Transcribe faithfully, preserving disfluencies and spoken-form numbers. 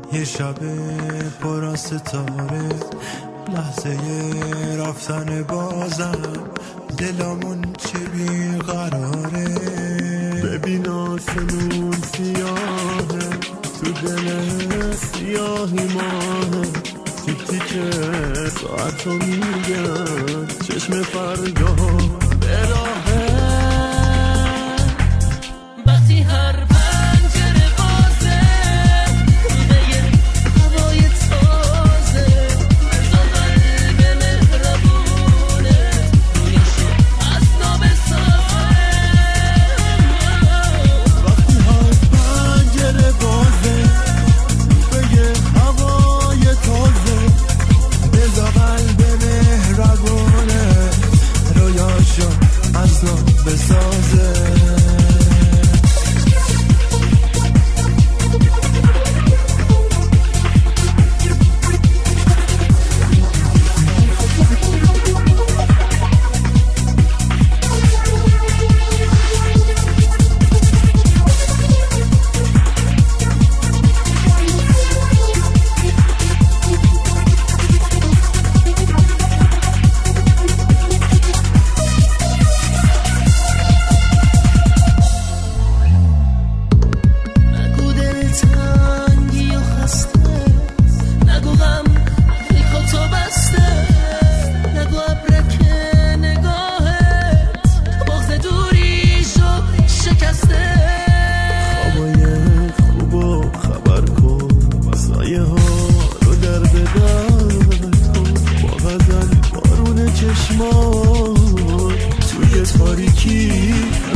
یه شب پر از ستاره، لحظه رفتن بازم، دلمون چه بیقراره. ببین آسمون سیاهه، تو دل سیاهی ماهه، تیک تیک ساعتو میگن چشم فردا به راهه. وقتی هر پنجره بازه به یه هوای تازه، بزا قلب مهربونه رویشو از نابسازه. وقتی هر پنجره بازه به یه هوای تازه، بزا قلب مهربونه رویشو از نابسازه. چشمان توی تاریکی